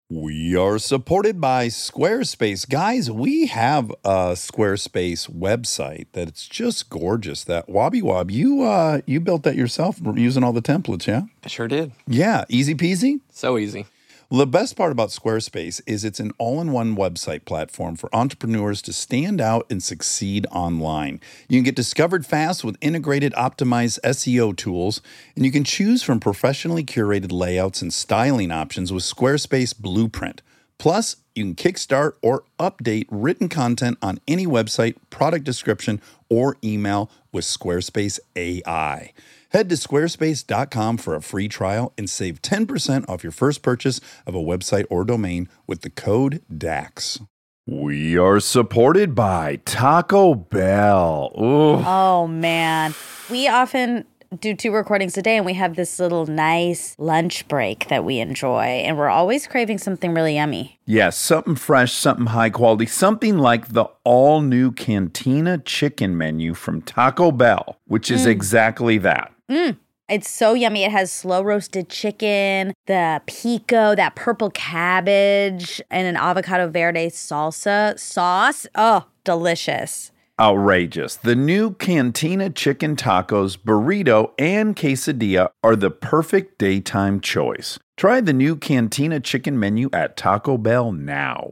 We are supported by Squarespace. Guys, we have a Squarespace website that's just gorgeous. That Wobby Wob, you built that yourself using all the templates, yeah? I sure did. Yeah, easy peasy? So easy. Well, the best part about Squarespace is it's an all-in-one website platform for entrepreneurs to stand out and succeed online. You can get discovered fast with integrated, optimized SEO tools, and you can choose from professionally curated layouts and styling options with Squarespace Blueprint. Plus, you can kickstart or update written content on any website, product description, or email with Squarespace AI. Head to squarespace.com for a free trial and save 10% off your first purchase of a website or domain with the code DAX. We are supported by Taco Bell. Ooh. Oh, man. We often do 2 recordings a day, and we have this little nice lunch break that we enjoy, and we're always craving something really yummy. Yes, something fresh, something high quality, something like the all-new Cantina chicken menu from Taco Bell, which is exactly that. It's so yummy. It has slow roasted chicken, the pico, that purple cabbage, and an avocado verde salsa sauce. Oh, delicious. Outrageous. The new Cantina chicken tacos, burrito, and quesadilla are the perfect daytime choice. Try the new Cantina chicken menu at Taco Bell now.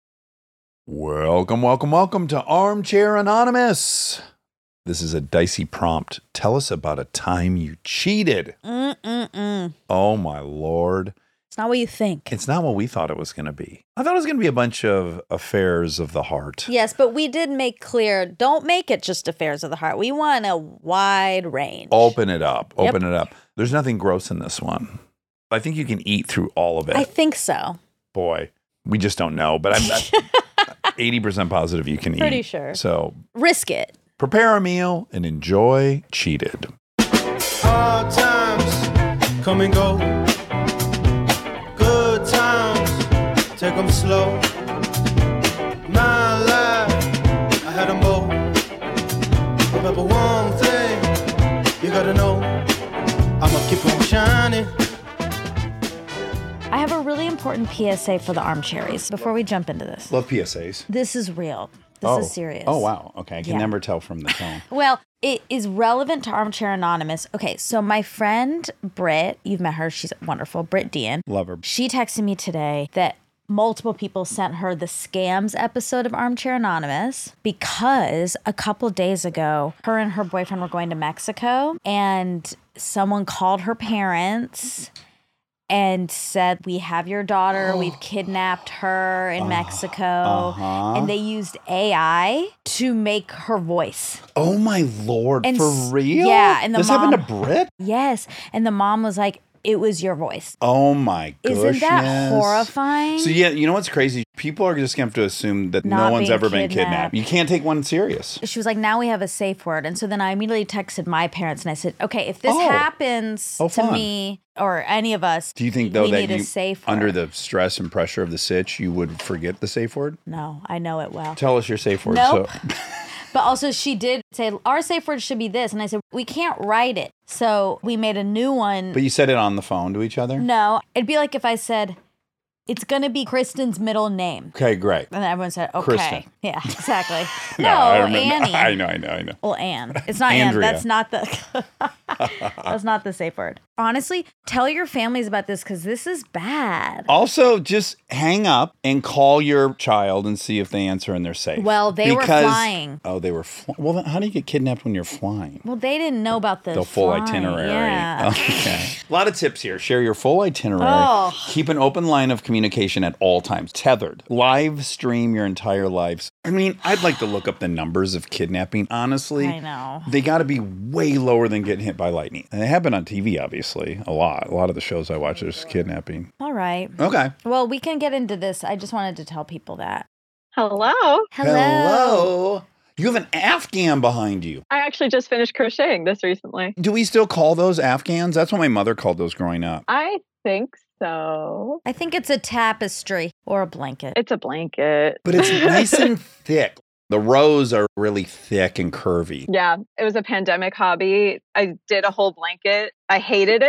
Welcome to Armchair Anonymous. This is a dicey prompt. Tell us about a time you cheated. Oh, my Lord. It's not what you think. It's not what we thought it was going to be. I thought it was going to be a bunch of affairs of the heart. Yes, but we did make clear, don't make it just affairs of the heart. We want a wide range. Open it up. Open it up. There's nothing gross in this one. I think you can eat through all of it. I think so. Boy, we just don't know, but I'm 80% positive you can eat. Pretty sure. So risk it. Prepare a meal and enjoy Cheated. Hard times come and go. Good times, take them slow. My life, I had them both. Remember one thing, you gotta know, I'ma keep on shining. I have a really important PSA for the armcharies before we jump into this. Love PSAs. This is real. This is serious. Oh, wow. Okay. I can never tell from the tone. Well, it is relevant to Armchair Anonymous. Okay, so my friend Britt, you've met her. She's wonderful. Britt Dean. Love her. She texted me today that multiple people sent her the scams episode of Armchair Anonymous because a couple days ago, her and her boyfriend were going to Mexico and someone called her parents and said, we have your daughter, we've kidnapped her in Mexico. And they used AI to make her voice. Oh, my Lord. And for real? Yeah. And this happened to Britt? Yes. And the mom was like, it was your voice. Oh, my goodness. Isn't that horrifying? So, yeah, you know what's crazy? People are just going to have to assume that no one's ever been kidnapped. You can't take one serious. She was like, now we have a safe word. And so then I immediately texted my parents and I said, okay, if this happens to me or any of us, do you think, though, that need a safe word. Under the stress and pressure of the sitch, you would forget the safe word? No, I know it well. Tell us your safe word. Nope. But also she did say, our safe word should be this. And I said, we can't write it. So we made a new one. But you said it on the phone to each other? No. It'd be like if I said, it's going to be Kristen's middle name. Okay, great. And then everyone said, okay. Kristen. Yeah, exactly. Annie. I know. Well, Anne. It's not Andrea. Anne. That's not the that's not the safe word. Honestly, tell your families about this because this is bad. Also, just hang up and call your child and see if they answer and they're safe. Well, they were flying. Oh, they were flying. Well, then how do you get kidnapped when you're flying? Well, they didn't know about the full flying. itinerary. Yeah. Okay. A lot of tips here. Share your full itinerary. Oh. Keep an open line of communication at all times. Tethered. Live stream your entire lives. I mean, I'd like to look up the numbers of kidnapping. Honestly, I know. They got to be way lower than getting hit by lightning. And they have been on TV, obviously, a lot. A lot of the shows I watch is kidnapping. All right. Okay. Well, we can get into this. I just wanted to tell people that. Hello. Hello. You have an Afghan behind you. I actually just finished crocheting this recently. Do we still call those Afghans? That's what my mother called those growing up. I think so. I think it's a tapestry or a blanket. It's a blanket. But it's nice and thick. The rows are really thick and curvy. Yeah, it was a pandemic hobby. I did a whole blanket. I hated it,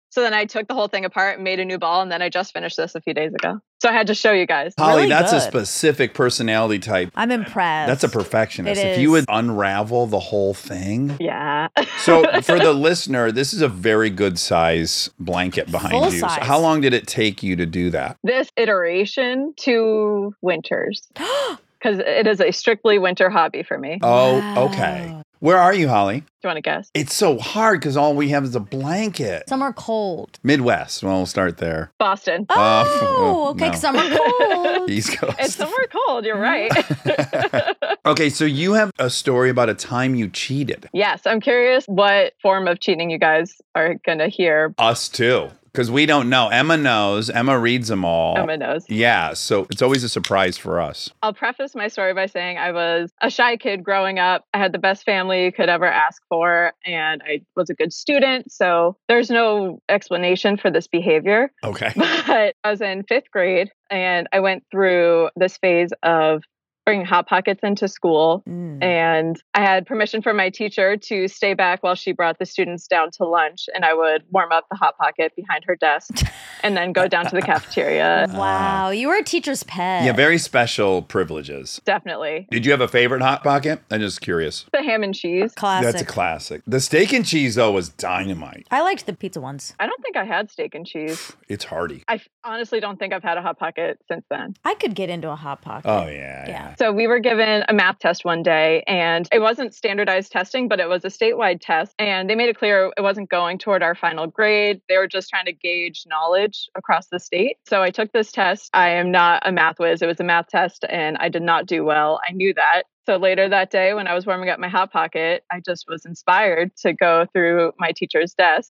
So then I took the whole thing apart and made a new ball, and then I just finished this a few days ago. So I had to show you guys. Holly, Really that's a good. specific personality type. I'm impressed. That's a perfectionist. It If you is. would unravel the whole thing. Yeah. So for the listener, this is a very good size blanket behind Full you. So size. how long did it take you to do that? This iteration, 2 winters. Because it is a strictly winter hobby for me. Do Oh, okay. Wow. Where are you, Holly? you want to guess? It's so hard because all we have is a blanket. Somewhere cold. Midwest. Well, we'll start there. Boston. Oh, okay. no. 'Cause some are cold. East Coast. It's somewhere cold. You're right. Okay, so you have a story about a time you cheated. Yes, I'm curious what form of cheating you guys are going to hear. Us too, because we don't know. Emma knows. Emma reads them all. Emma knows. Yeah, so it's always a surprise for us. I'll preface my story by saying I was a shy kid growing up. I had the best family you could ever ask for, and I was a good student. So there's no explanation for this behavior. Okay. But I was in 5th grade, and I went through this phase of bringing Hot Pockets into school. Mm. And I had permission from my teacher to stay back while she brought the students down to lunch. And I would warm up the Hot Pocket behind her desk and then go down to the cafeteria. Wow. You were a teacher's pet. Yeah, very special privileges. Definitely. Did you have a favorite Hot Pocket? I'm just curious. The ham and cheese. Classic. That's a classic. The steak and cheese, though, was dynamite. I liked the pizza ones. I don't think I had steak and cheese. It's hearty. I honestly don't think I've had a Hot Pocket since then. I could get into a Hot Pocket. Oh, yeah. Yeah. So we were given a math test one day, and it wasn't standardized testing, but it was a statewide test. And they made it clear it wasn't going toward our final grade. They were just trying to gauge knowledge across the state. So I took this test. I am not a math whiz. It was a math test, and I did not do well. I knew that. So later that day, when I was warming up my Hot Pocket, I just was inspired to go through my teacher's desk.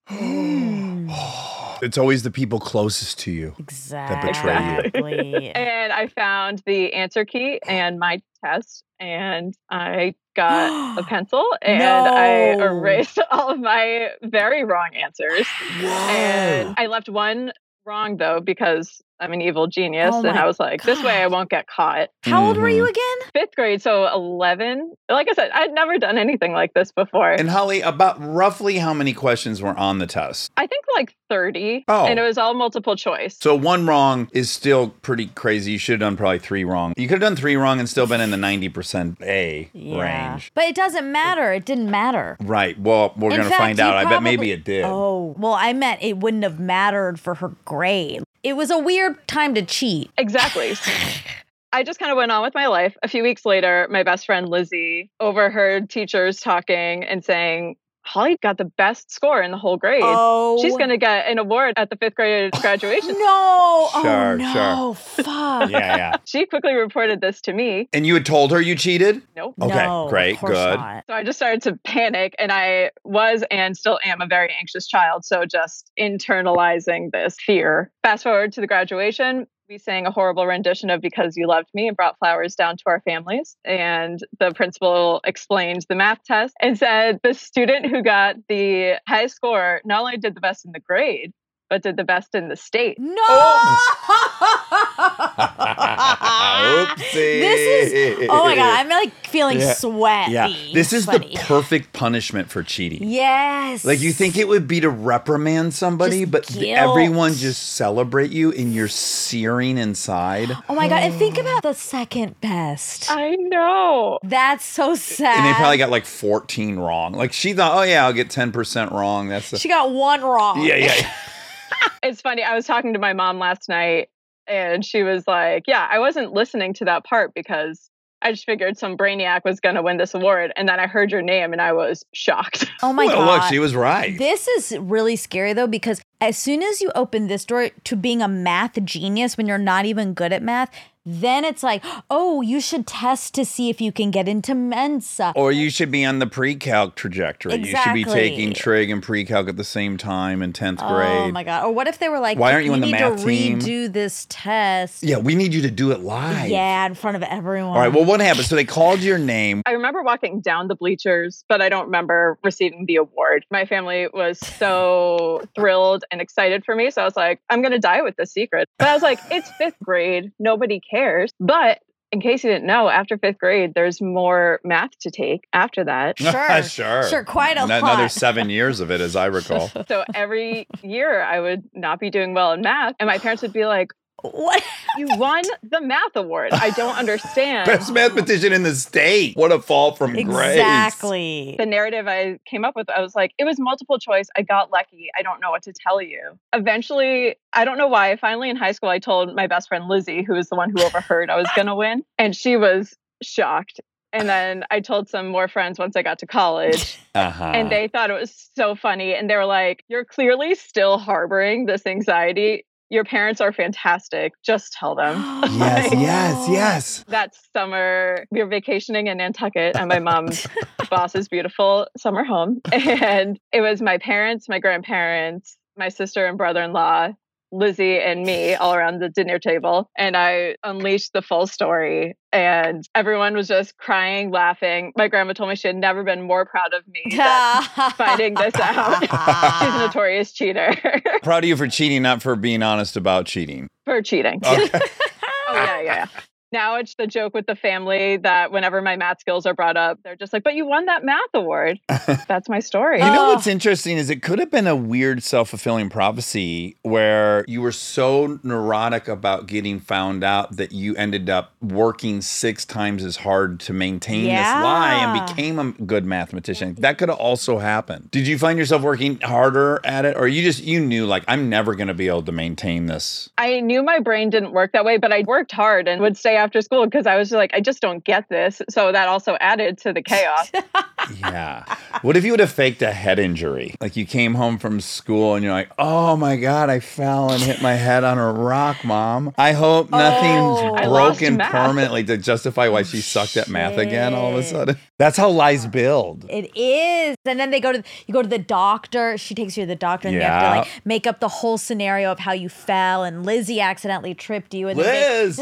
It's always the people closest to you. Exactly. betray you. And I found the answer key and my test, and I got a pencil and I No. erased all of my very wrong answers. And I left one wrong though because I'm an evil genius, Oh and my I was like, this way I God. won't get caught. How old were you again? 5th grade, so 11. Like I said, I'd never done anything like this before. And Holly, about roughly how many questions were on the test? I think like 30, Oh. and it was all multiple choice. So one wrong is still pretty crazy. You should have done probably 3 wrong. You could have done 3 wrong and still been in the 90% A range. But it doesn't matter. It didn't matter. Right. Well, we're In going to fact, find you out. I bet maybe probably- it did. Oh, well, I meant it wouldn't have mattered for her grade. It was a weird time to cheat. Exactly. I just kind of went on with my life. A few weeks later, my best friend Lizzie overheard teachers talking and saying, Holly got the best score in the whole grade. Oh. She's going to get an award at the 5th grade graduation. No. Sure, oh, no. Fuck. Yeah. She quickly reported this to me. And you had told her you cheated? Nope. Okay, No, great, of course good. not. So I just started to panic, and I was and still am a very anxious child. So just internalizing this fear. Fast forward to the graduation. We sang a horrible rendition of Because You Loved Me and brought flowers down to our families. And the principal explained the math test and said the student who got the highest score not only did the best in the grade, but did the best in the state. No. Oopsie. This is, oh my God, I'm like feeling Yeah. sweaty. Yeah. This is Sweaty. the perfect punishment for cheating. Yes. Like you think it would be to reprimand somebody, Just but guilt. everyone just celebrate you and you're searing inside. Oh my God, and think about the second best. I know. That's so sad. And they probably got like 14 wrong. Like she thought, oh yeah, I'll get 10% wrong. That's the She got one wrong. yeah. It's funny. I was talking to my mom last night, and she was like, yeah, I wasn't listening to that part because I just figured some brainiac was going to win this award. And then I heard your name and I was shocked. Oh my Well, God. look, she was right. This is really scary though, because as soon as you open this door to being a math genius when you're not even good at math, then it's like, oh, you should test to see if you can get into Mensa. Or you should be on the pre-calc trajectory. You should be Exactly. taking trig and pre-calc at the same time in 10th grade. Oh my God. Or what if they were like, Why aren't you on the need math to team?" redo this test. Yeah, we need you to do it live. Yeah, in front of everyone. All right, well, what happened? So they called your name. I remember walking down the bleachers, but I don't remember receiving the award. My family was so thrilled and excited for me. So I was like, I'm going to die with this secret. But I was like, it's 5th grade. Nobody cares. But in case you didn't know, after 5th grade, there's more math to take after that. Sure, quite a lot. Another 7 years of it, as I recall. So every year I would not be doing well in math, and my parents would be like, what? You won the math award. I don't understand. Best mathematician in the state. What a fall from grace. Exactly. The narrative I came up with, I was like, it was multiple choice. I got lucky. I don't know what to tell you. Eventually, I don't know why. Finally, in high school, I told my best friend Lizzie, who was the one who overheard I was going to win. And she was shocked. And then I told some more friends once I got to college, and they thought it was so funny. And they were like, you're clearly still harboring this anxiety. Your parents are fantastic. Just tell them. Yes. That summer, we were vacationing in Nantucket at my mom's boss's beautiful summer home. And it was my parents, my grandparents, my sister and brother-in-law, Lizzie and me all around the dinner table. And I unleashed the full story. And everyone was just crying, laughing. My grandma told me she had never been more proud of me than finding this out. She's a notorious cheater. Proud of you for cheating, not for being honest about cheating. For cheating. Okay. Yeah. Now it's the joke with the family that whenever my math skills are brought up, they're just like, but you won that math award. That's my story. You know what's interesting is it could have been a weird self-fulfilling prophecy where you were so neurotic about getting found out that you ended up working 6 times as hard to maintain this lie and became a good mathematician. That could have also happened. Did you find yourself working harder at it, or you knew like, I'm never going to be able to maintain this? I knew my brain didn't work that way, but I worked hard and would stay after school because I was like, I just don't get this. So that also added to the chaos. Yeah. What if you would have faked a head injury? Like you came home from school and you're like, oh my God, I fell and hit my head on a rock, Mom. I hope nothing's broken permanently to justify why she sucked at math again all of a sudden. That's how lies build. It is. And then you go to the doctor. She takes you to the doctor and you have to like make up the whole scenario of how you fell and Lizzie accidentally tripped you. And Liz!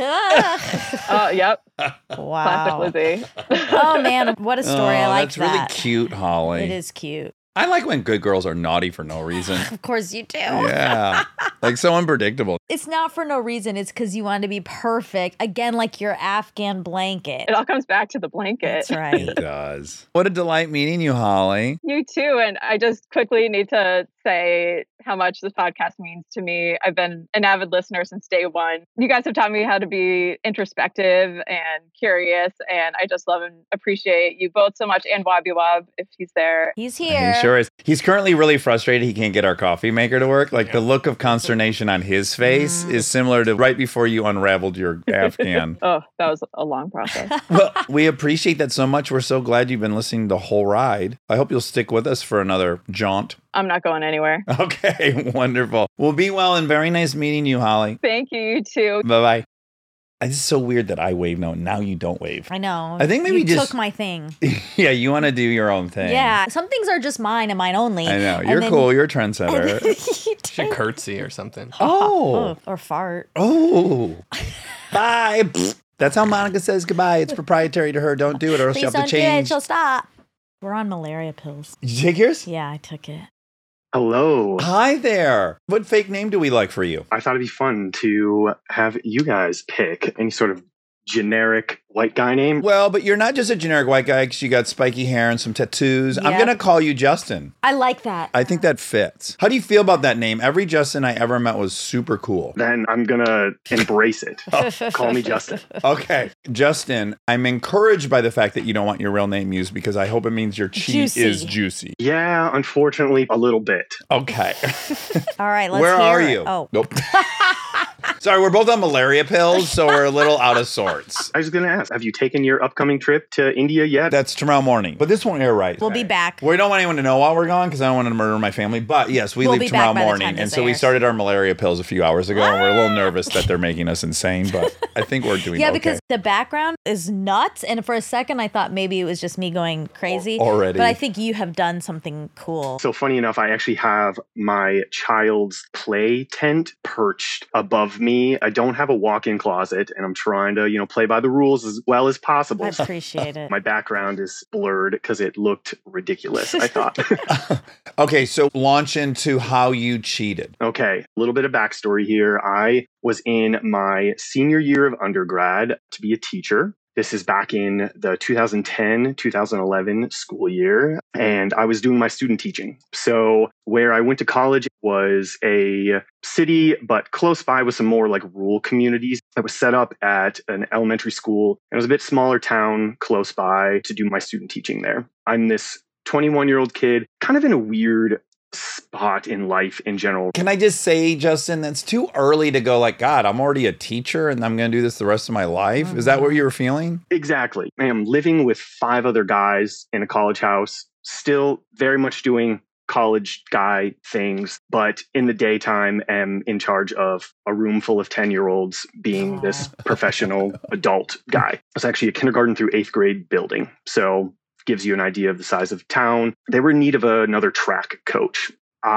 Oh, yep. Wow. Classic Lizzie. Oh man, what a story. I like that's really cute, Holly. It is cute. I like when good girls are naughty for no reason. Of course you do. Yeah. Like so unpredictable. It's not for no reason. It's because you want to be perfect. Again, like your Afghan blanket. It all comes back to the blanket. That's right. It does. What a delight meeting you, Holly. You too. And I just quickly need to say how much this podcast means to me. I've been an avid listener since day one. You guys have taught me how to be introspective and curious. And I just love and appreciate you both so much. And Wabi Wab, if he's there. He's here. He sure is. He's currently really frustrated he can't get our coffee maker to work. Like the look of consternation on his face is similar to right before you unraveled your Afghan. Oh, that was a long process. Well, we appreciate that so much. We're so glad you've been listening the whole ride. I hope you'll stick with us for another jaunt. I'm not going anywhere. Okay, wonderful. Well, be well and very nice meeting you, Holly. Thank you, you too. Bye-bye. It's so weird that I wave now you don't wave. I know. I think maybe you just took my thing. Yeah, you want to do your own thing. Yeah, some things are just mine and mine only. I know. You're cool. You're a trendsetter. Should curtsy or something. Oh. Or fart. Oh. Bye. That's how Monica says goodbye. It's proprietary to her. Don't do it or else Please you have don't to do it. change. She'll stop. We're on malaria pills. Did you take yours? Yeah, I took it. Hello. Hi there. What fake name do we like for you? I thought it'd be fun to have you guys pick any sort of generic white guy name. Well, but you're not just a generic white guy because you got spiky hair and some tattoos. I'm Yep. going to call you Justin. I like that. I think that fits. How do you feel about that name? Every Justin I ever met was super cool. Then I'm gonna embrace it. Call me Justin. Okay. Justin, I'm encouraged by the fact that you don't want your real name used because I hope it means your cheat Juicy. is juicy. Yeah, unfortunately, a little bit. Okay. All right, let's Where hear are it. you? Oh. Nope. Sorry, we're both on malaria pills, so we're a little out of sorts. I was gonna ask, have you taken your upcoming trip to India yet? That's tomorrow morning. But this won't air right. We'll be back. We don't want anyone to know while we're gone because I don't want to murder my family. But yes, we We'll leave be tomorrow back by the morning. time And this so we airs. started our malaria pills a few hours ago. And we're a little nervous that they're making us insane. But I think we're doing Yeah, okay. because the background is nuts. And for a second, I thought maybe it was just me going crazy. Already. But I think you have done something cool. So funny enough, I actually have my child's play tent perched above me me. I don't have a walk-in closet, and I'm trying to, play by the rules as well as possible. I appreciate it. My background is blurred because it looked ridiculous, I thought. Okay, so launch into how you cheated. Okay, a little bit of backstory here. I was in my senior year of undergrad to be a teacher. This is back in the 2010-2011 school year, and I was doing my student teaching. So where I went to college was a city, but close by was some more like rural communities that was set up at an elementary school. It was a bit smaller town close by to do my student teaching there. I'm this 21-year-old kid, kind of in a weird spot in life in general. Can I just say, Justin, that's too early to go like, God, I'm already a teacher and I'm going to do this the rest of my life. Is that what you were feeling? Exactly. I am living with 5 other guys in a college house, still very much doing college guy things, but in the daytime am in charge of a room full of 10-year-olds being this professional adult guy. It's actually a kindergarten through 8th grade building. So gives you an idea of the size of town. They were in need of another track coach.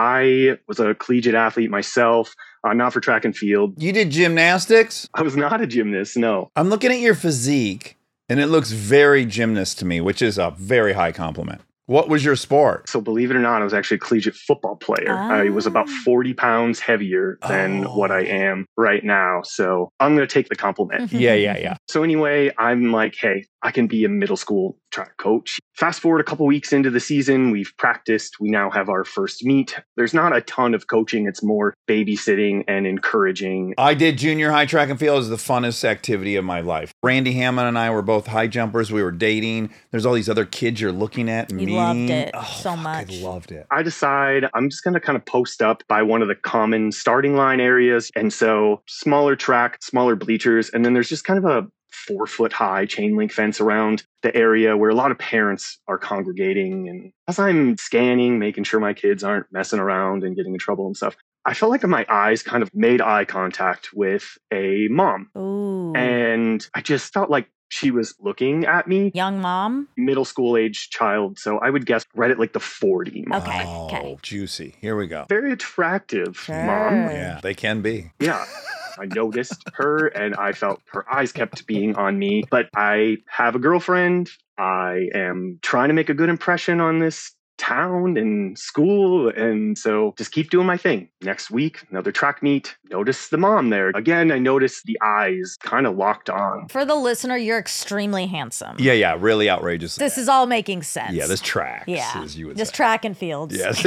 I was a collegiate athlete myself, not for track and field. You did gymnastics? I was not a gymnast, no. I'm looking at your physique, and it looks very gymnast to me, which is a very high compliment. What was your sport? So believe it or not, I was actually a collegiate football player. I was about 40 pounds heavier than what I am right now. So I'm going to take the compliment. Yeah. So anyway, I'm like, hey, I can be a middle school track coach. Fast forward a couple weeks into the season, we've practiced. We now have our first meet. There's not a ton of coaching. It's more babysitting and encouraging. I did junior high track and field. It was the funnest activity of my life. Randy Hammond and I were both high jumpers. We were dating. There's all these other kids you're looking at and You loved it so much. I loved it. I decide I'm just going to kind of post up by one of the common starting line areas. And so smaller track, smaller bleachers. And then there's just kind of a 4-foot high chain link fence around the area where a lot of parents are congregating. And as I'm scanning, making sure my kids aren't messing around and getting in trouble and stuff, I felt like my eyes kind of made eye contact with a mom. Ooh. And I just felt like she was looking at me. Young mom? Middle school age child. So I would guess right at like the 40 mark. Okay. Juicy. Here we go. Very attractive Sure. mom. Yeah, they can be. Yeah. I noticed her and I felt her eyes kept being on me. But I have a girlfriend. I am trying to make a good impression on this town and school. And so just keep doing my thing. Next week, another track meet. Notice the mom there. Again, I noticed the eyes kind of locked on. For the listener, you're extremely handsome. Yeah, really outrageous. This is all making sense. Yeah, this tracks, Yeah. as you would Just say. track and fields. Yes,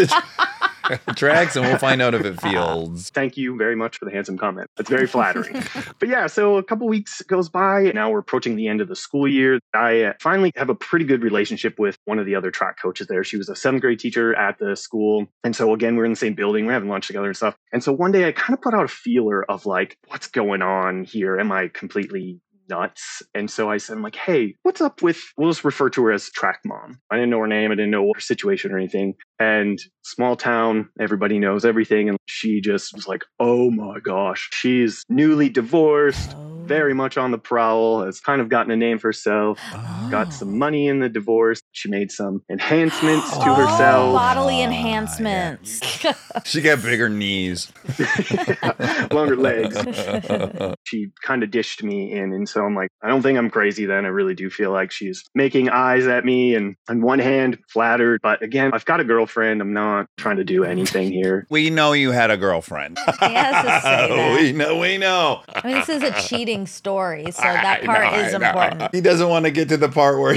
it tracks, and we'll find out if it fields. Thank you very much for the handsome comment. That's very flattering. But yeah, so a couple weeks goes by. Now we're approaching the end of the school year. I finally have a pretty good relationship with one of the other track coaches there. She was a 7th grade teacher at the school. And so again, we're in the same building. We're having lunch together and stuff. And so one day I kind of put out a feeler of like, what's going on here? Am I completely nuts? And so I said, I'm like, hey, what's up with, we'll just refer to her as track mom. I didn't know her name. I didn't know her situation or anything. And small town, everybody knows everything. And she just was like, oh my gosh, she's newly divorced, very much on the prowl, has kind of gotten a name for herself, got some money in the divorce. She made some enhancements to herself. Bodily enhancements. She got bigger knees. Longer legs. She kind of dished me in. And so I'm like, I don't think I'm crazy then. I really do feel like she's making eyes at me and on one hand flattered. But again, I've got a girlfriend. I'm not trying to do anything here. We know you had a girlfriend. He has to say that. We know. I mean, this is a cheating story, so that part is important. He doesn't want to get to the part where...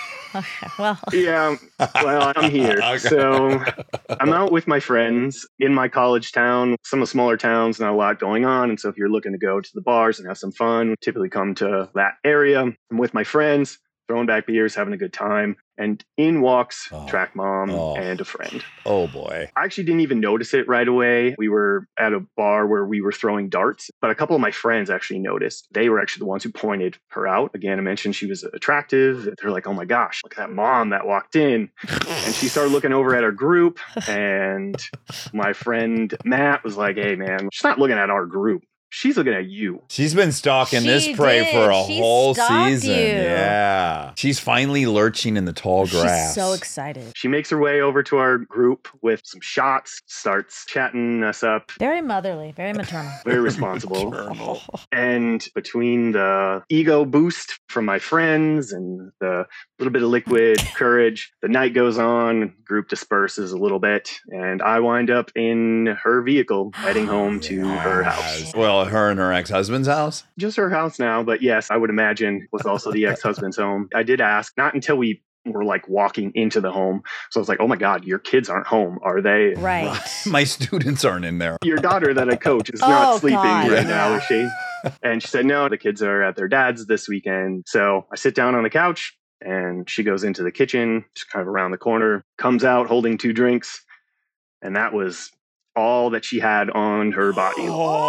Well, Yeah, well, I'm here. Okay. So I'm out with my friends in my college town. Some of the smaller towns, not a lot going on. And so if you're looking to go to the bars and have some fun, typically come to that area. I'm with my friends, throwing back beers, having a good time. And in walks track mom and a friend. Oh, boy. I actually didn't even notice it right away. We were at a bar where we were throwing darts, but a couple of my friends actually noticed. They were actually the ones who pointed her out. Again, I mentioned she was attractive. They're like, oh my gosh, look at that mom that walked in. And she started looking over at our group. And my friend Matt was like, hey, man, she's not looking at our group. she's looking at you. She's been stalking this She prey did. for a She whole stalked season. you. Yeah. She's finally lurching in the tall grass. She's so excited. She makes her way over to our group with some shots, starts chatting us up. Very motherly, very maternal. Very responsible. And between the ego boost from my friends and the little bit of liquid courage, the night goes on, group disperses a little bit, and I wind up in her vehicle heading home to her house. Well, her and her ex-husband's house? Just her house now, but yes, I would imagine was also the ex-husband's home. I did ask, not until we were like walking into the home. So I was like, oh my God, your kids aren't home, are they? Right. My students aren't in there. Your daughter that I coach is Oh, not sleeping God, right yeah. now, is she? And she said, no, the kids are at their dad's this weekend. So I sit down on the couch and she goes into the kitchen, just kind of around the corner, comes out holding 2 drinks. And that was all that she had on her body.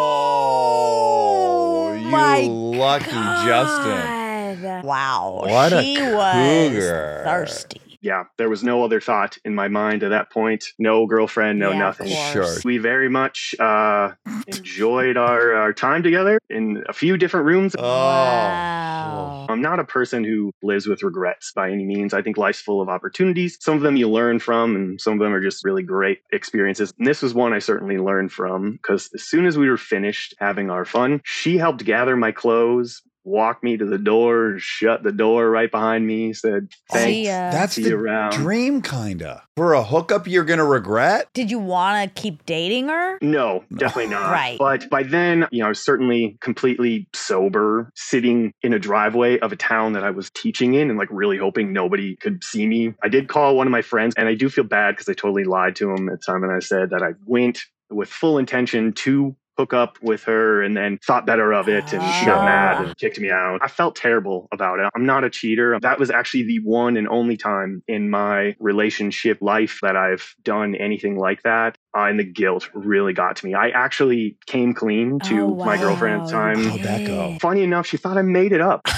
Oh, my you lucky Justin. God. Wow. What a she was cougar. thirsty. Yeah, there was no other thought in my mind at that point. No girlfriend, no Yeah, of nothing. course. Sure. We very much enjoyed our time together in a few different rooms. Oh. Wow. I'm not a person who lives with regrets by any means. I think life's full of opportunities. Some of them you learn from, and some of them are just really great experiences. And this was one I certainly learned from, because as soon as we were finished having our fun, she helped gather my clothes, walked me to the door, shut the door right behind me, said, See thanks. ya. That's See the you around. dream, kinda. For a hookup you're going to regret? Did you want to keep dating her? No, definitely not. Right. But by then, I was certainly completely sober, sitting in a driveway of a town that I was teaching in and like really hoping nobody could see me. I did call one of my friends, and I do feel bad because I totally lied to him at the time. And I said that I went with full intention to hook up with her and then thought better of it, and she got mad and kicked me out. I felt terrible about it. I'm not a cheater. That was actually the one and only time in my relationship life that I've done anything like that. And the guilt really got to me. I actually came clean to my girlfriend at the time. How'd that go? Funny enough, she thought I made it up.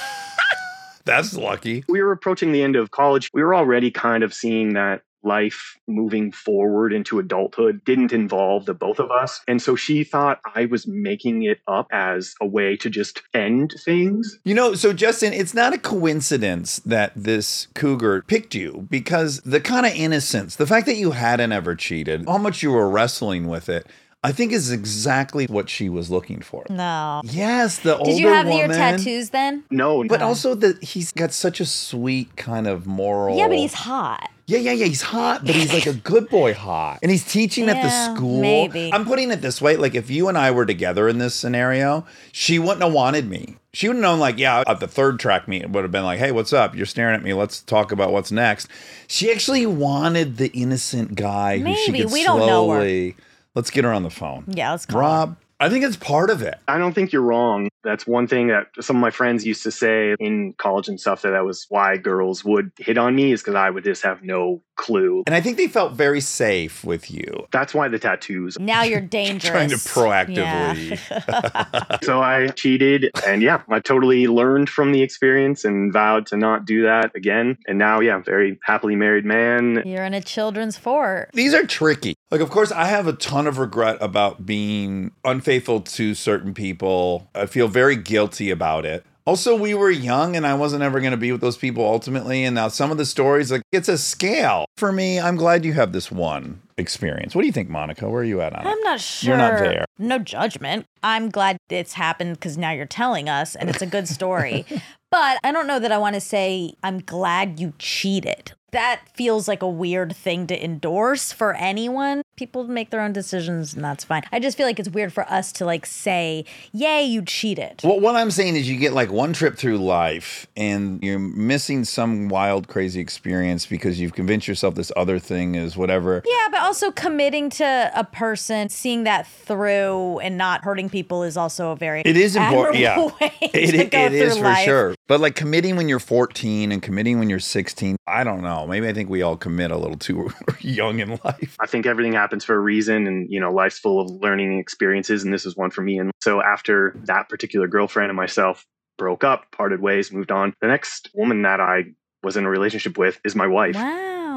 That's lucky. We were approaching the end of college. We were already kind of seeing that life moving forward into adulthood didn't involve the both of us. And so she thought I was making it up as a way to just end things. So Justin, it's not a coincidence that this cougar picked you, because the kind of innocence, the fact that you hadn't ever cheated, how much you were wrestling with it, I think is exactly what she was looking for. No. Yes, the older Did you have woman. your tattoos then? No, But also that he's got such a sweet kind of moral. Yeah, but he's hot. Yeah. He's hot, but he's like a good boy hot. And he's teaching at the Yeah, school. maybe. I'm putting it this way. Like, if you and I were together in this scenario, she wouldn't have wanted me. She would have known, like, yeah, at the third track meet, it would have been like, hey, what's up? You're staring at me. Let's talk about what's next. She actually wanted the innocent guy who she Maybe. could We don't know her. slowly. Let's get her on the phone. Yeah, let's call Rob, I think it's part of it. I don't think you're wrong. That's one thing that some of my friends used to say in college and stuff, that was why girls would hit on me, is because I would just have no clue. And I think they felt very safe with you. That's why the tattoos. Now you're dangerous. Trying to proactively. Yeah. So I cheated, and yeah, I totally learned from the experience and vowed to not do that again. And now, yeah, very happily married man. You're in a children's fort. These are tricky. Like, of course, I have a ton of regret about being unfaithful to certain people. I feel very guilty about it. Also, we were young and I wasn't ever going to be with those people ultimately. And now some of the stories, like, it's a scale. For me, I'm glad you have this one experience. What do you think, Monica? Where are you at on it? I'm not sure. You're not there. No judgment. I'm glad it's happened because now you're telling us and it's a good story. But I don't know that I want to say I'm glad you cheated. That feels like a weird thing to endorse for anyone. People make their own decisions and that's fine. I just feel like it's weird for us to like say, yay, you cheated. Well, what I'm saying is you get like one trip through life and you're missing some wild, crazy experience because you've convinced yourself this other thing is whatever. Yeah, but also committing to a person, seeing that through and not hurting people is also a very It is important. Yeah, admirable way to it go is through for life. sure. But like committing when you're 14 and committing when you're 16, I don't know. Maybe I think we all commit a little too young in life. I think everything happens for a reason, and life's full of learning experiences, and this is one for me. And so after that particular girlfriend and myself broke up, parted ways, moved on, the next woman that I was in a relationship with is my wife. Wow.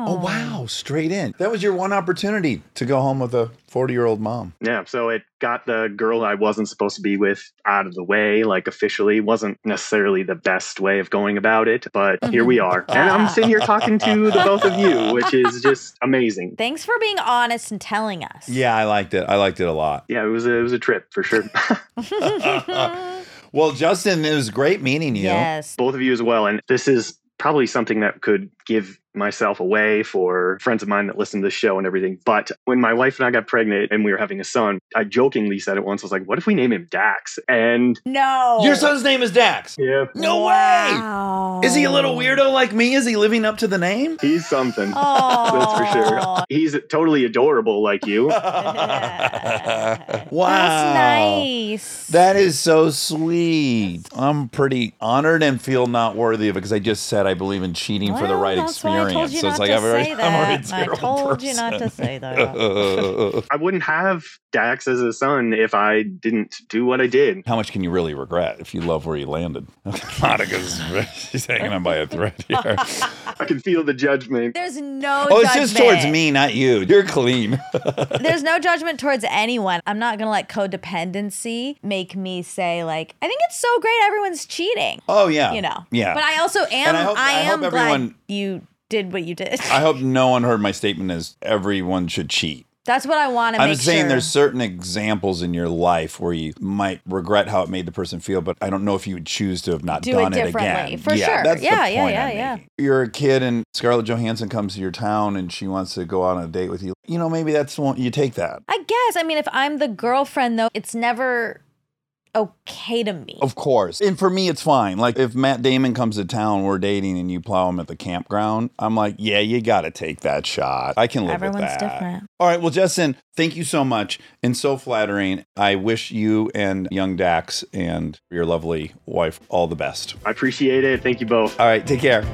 Oh, wow. Straight in. That was your one opportunity to go home with a 40-year-old mom. Yeah, so it got the girl I wasn't supposed to be with out of the way, like officially. Wasn't necessarily the best way of going about it, but here we are. And I'm sitting here talking to the both of you, which is just amazing. Thanks for being honest and telling us. Yeah, I liked it. I liked it a lot. Yeah, it was a trip for sure. Well, Justin, it was great meeting you. Yes. Both of you as well. And this is probably something that could give myself away for friends of mine that listen to the show and everything. But when my wife and I got pregnant and we were having a son, I jokingly said it once. I was like, what if we name him Dax? And No. Your son's name is Dax. yeah, No Wow. way. Is he a little weirdo like me? Is he living up to the name? he's something. Oh. That's for sure. He's totally adorable like you. Wow. That's nice. That is so sweet. I'm pretty honored and feel not worthy of it because I just said I believe in cheating for the right that's why I told experience. you So not it's like to I'm already, say I'm already a that. I terrible told you person. not to say that. I wouldn't have Dax as a son if I didn't do what I did. How much can you really regret if you love where you landed? Monica's she's hanging on by a thread here. I can feel the judgment. There's no Oh, it's judgment. just towards me, not you. You're clean. There's no judgment towards anyone. I'm not going to let codependency make me say, like, I think it's so great everyone's cheating. Oh, yeah. You know. Yeah. But I also am, And I am hope glad everyone- you did what you did. I hope no one heard my statement as everyone should cheat. That's what I want to make I'm saying sure. there's certain examples in your life where you might regret how it made the person feel, but I don't know if you would choose to have not Do done it it differently, again. for yeah, sure. That's Yeah, the yeah, point yeah, I'm yeah. making. You're a kid and Scarlett Johansson comes to your town and she wants to go out on a date with you. You know, maybe that's one you take that. I guess. I mean, if I'm the girlfriend, though, it's never okay to me. Of course. And for me, it's fine. Like if Matt Damon comes to town, we're dating and you plow him at the campground, I'm like, yeah, you got to take that shot. I can live Everyone's with that. different. All right. Well, Justin, thank you so much. And so flattering. I wish you and young Dax and your lovely wife all the best. I appreciate it. Thank you both. All right. Take care.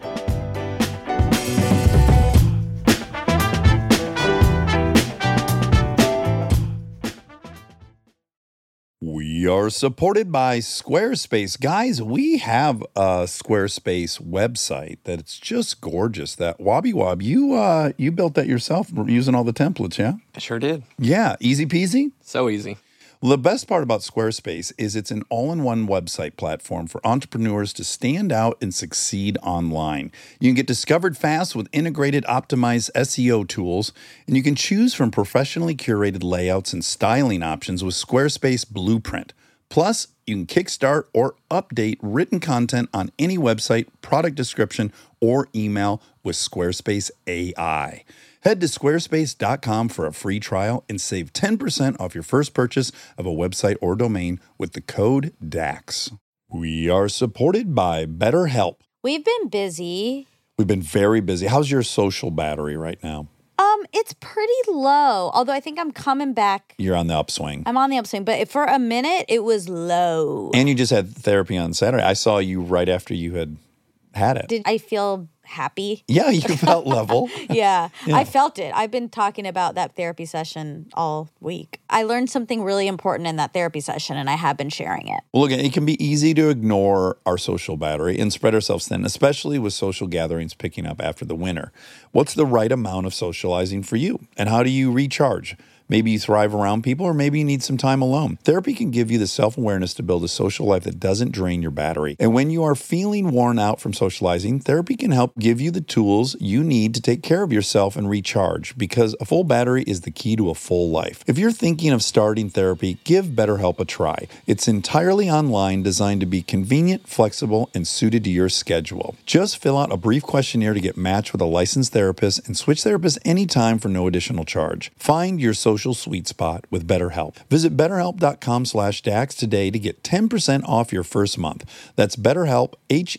We are supported by Squarespace. Guys, we have a Squarespace website that's just gorgeous. That Wobby Wob, you built that yourself using all the templates, yeah? I sure did. Yeah, easy peasy. So easy. Well, the best part about Squarespace is it's an all-in-one website platform for entrepreneurs to stand out and succeed online. You can get discovered fast with integrated, optimized SEO tools, and you can choose from professionally curated layouts and styling options with Squarespace Blueprint. Plus, you can kickstart or update written content on any website, product description, or email with Squarespace AI. Head to squarespace.com for a free trial and save 10% off your first purchase of a website or domain with the code DAX. We are supported by BetterHelp. We've been busy. We've been very busy. How's your social battery right now? It's pretty low, although I think I'm coming back. You're on the upswing. I'm on the upswing, but for a minute, it was low. And you just had therapy on Saturday. I saw you right after you had it. Did I feel happy? Yeah, you felt level. Yeah, I felt it. I've been talking about that therapy session all week. I learned something really important in that therapy session, and I have been sharing it. Well, look, it can be easy to ignore our social battery and spread ourselves thin, especially with social gatherings picking up after the winter. What's the right amount of socializing for you? And how do you recharge? Maybe you thrive around people, or maybe you need some time alone. Therapy can give you the self-awareness to build a social life that doesn't drain your battery. And when you are feeling worn out from socializing, therapy can help give you the tools you need to take care of yourself and recharge, because a full battery is the key to a full life. If you're thinking of starting therapy, give BetterHelp a try. It's entirely online, designed to be convenient, flexible, and suited to your schedule. Just fill out a brief questionnaire to get matched with a licensed therapist and switch therapists anytime for no additional charge. Find your social sweet spot with BetterHelp. Visit BetterHelp.com/Dax today to get 10% off your first month. That's BetterHelp,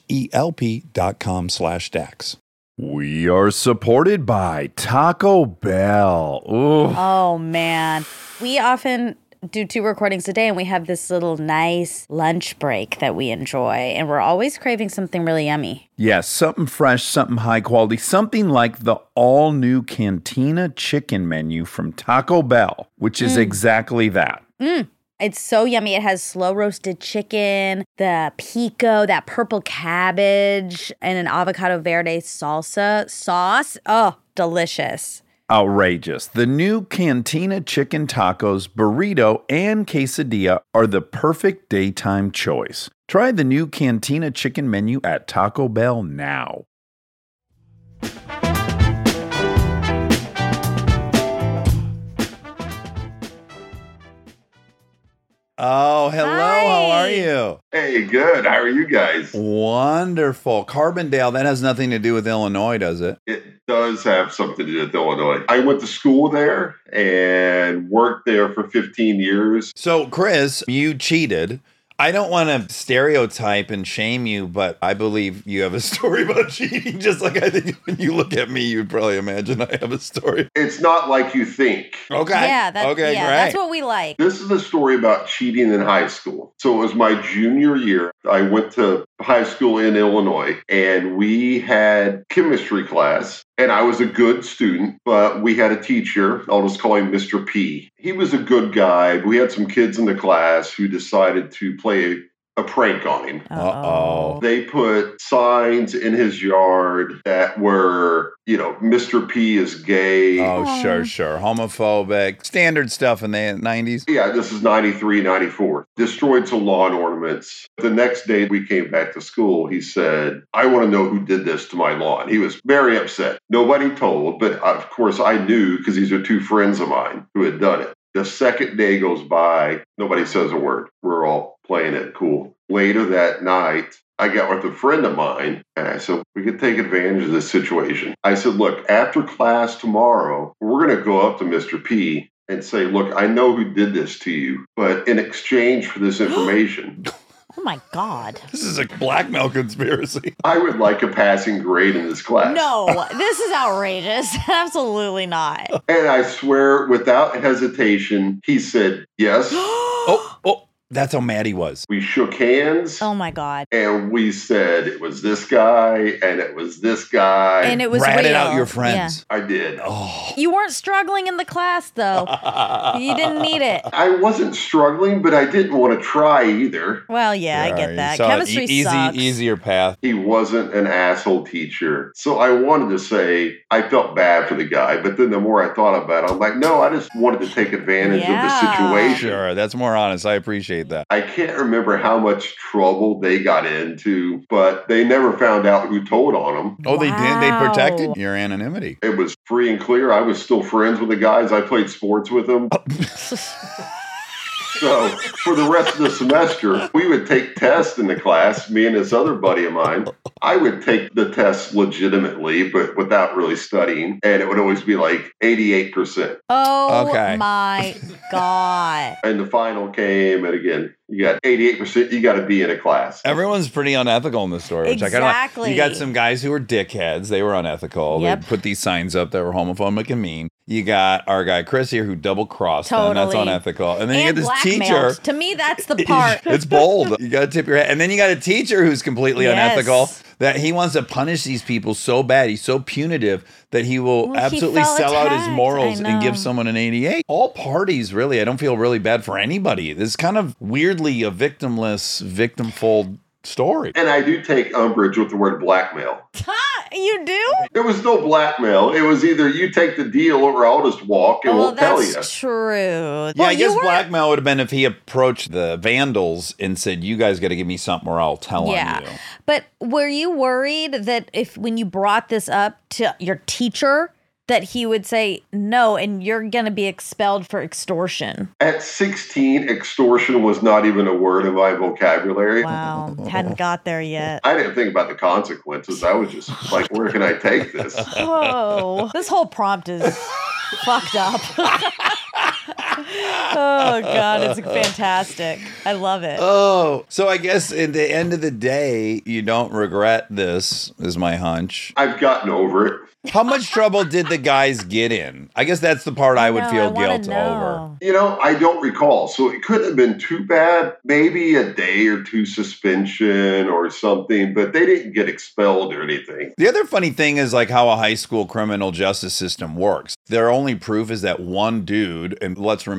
HELP.com/Dax. We are supported by Taco Bell. Ooh. Oh, man. We often do 2 recordings a day, and we have this little nice lunch break that we enjoy, and we're always craving something really yummy. Yes, something fresh, something high quality, something like the all-new Cantina chicken menu from Taco Bell, which is exactly that. It's so yummy. It has slow roasted chicken, the pico, that purple cabbage, and an avocado verde salsa sauce. Oh, delicious. Outrageous. The new Cantina chicken tacos, burrito, and quesadilla are the perfect daytime choice. Try the new Cantina chicken menu at Taco Bell now. Oh, hello. Hi. How are you? Hey, good. How are you guys? Wonderful. Carbondale, that has nothing to do with Illinois, does it? It does have something to do with Illinois. I went to school there and worked there for 15 years. So, Chris, you cheated. I don't want to stereotype and shame you, but I believe you have a story about cheating. Just like I think when you look at me, you'd probably imagine I have a story. It's not like you think. Okay. Yeah, great. That's what we like. This is a story about cheating in high school. So it was my junior year. I went to high school in Illinois and we had chemistry class. And I was a good student, but we had a teacher. I'll just call him Mr. P. He was a good guy. We had some kids in the class who decided to play a prank on him. Uh-oh. They put signs in his yard that were, Mr. P is gay. Oh, sure. Homophobic. Standard stuff in the 90s. Yeah, this is 93, 94. Destroyed some lawn ornaments. The next day we came back to school, he said, I want to know who did this to my lawn. He was very upset. Nobody told, but of course I knew because these are two friends of mine who had done it. The second day goes by, nobody says a word. We're all playing it cool. Later that night, I got with a friend of mine and I said, we could take advantage of this situation. I said, look, after class tomorrow, we're going to go up to Mr. P and say, look, I know who did this to you, but in exchange for this information, Oh my God. This is a blackmail conspiracy. I would like a passing grade in this class. No, this is outrageous. Absolutely not. And I swear, without hesitation, he said yes. Oh, that's how mad he was. We shook hands. Oh my God. And we said it was this guy and it was this guy. And it was Ratted real. out your friends. I did. Oh. You weren't struggling in the class, though. You didn't need it. I wasn't struggling, but I didn't want to try either. Well, yeah, I get that. So Chemistry sucks. easier path. He wasn't an asshole teacher. So I wanted to say I felt bad for the guy, but then the more I thought about it, I'm like, no, I just wanted to take advantage of the situation. Sure, that's more honest. I appreciate that. I can't remember how much trouble they got into, but they never found out who told on them. Oh, they did? They Wow. protected your anonymity. It was free and clear. I was still friends with the guys. I played sports with them. So for the rest of the semester, we would take tests in the class, me and this other buddy of mine. I would take the tests legitimately, but without really studying. And it would always be like 88%. Oh Okay. my God. And the final came, and again, you got 88%. You got to be in a class. Everyone's pretty unethical in this story, which I kind of like. Exactly. You got some guys who were dickheads. They were unethical. Yep. They put these signs up that were homophobic and mean. You got our guy Chris here who double crossed them. That's Totally. unethical. And then you And get this blackmailed. teacher. To me, that's the part. It's bold. You got to tip your head. And then you got a teacher who's completely Yes. unethical, that he wants to punish these people so bad. He's so punitive that he will Well, he absolutely felt sell out his attacked. morals I and give know. someone an 88. All parties, really. I don't feel really bad for anybody. This is kind of weirdly a victimless, victimful story. And I do take umbrage with the word blackmail. You do? There was no blackmail. It was either you take the deal or I'll just walk and Well, won't tell you. that's true. Yeah, Well, I guess you were- blackmail would have been if he approached the vandals and said, you guys got to give me something or I'll tell on you. But were you worried that if when you brought this up to your teacher, that he would say no and you're going to be expelled for extortion? At 16, extortion was not even a word in my vocabulary. Wow. Hadn't got there yet. I didn't think about the consequences. I was just like, where can I take this? Oh, this whole prompt is fucked up. Oh, God. It's fantastic. I love it. Oh, so I guess at the end of the day, you don't regret this, is my hunch. I've gotten over it. How much trouble did the guys get in? I guess that's the part I would No, feel wanna guilt know. over. You know, I don't recall. So it couldn't have been too bad. Maybe a day or two suspension or something, but they didn't get expelled or anything. The other funny thing is like how a high school criminal justice system works. Their only proof is that one dude, and let's remember, a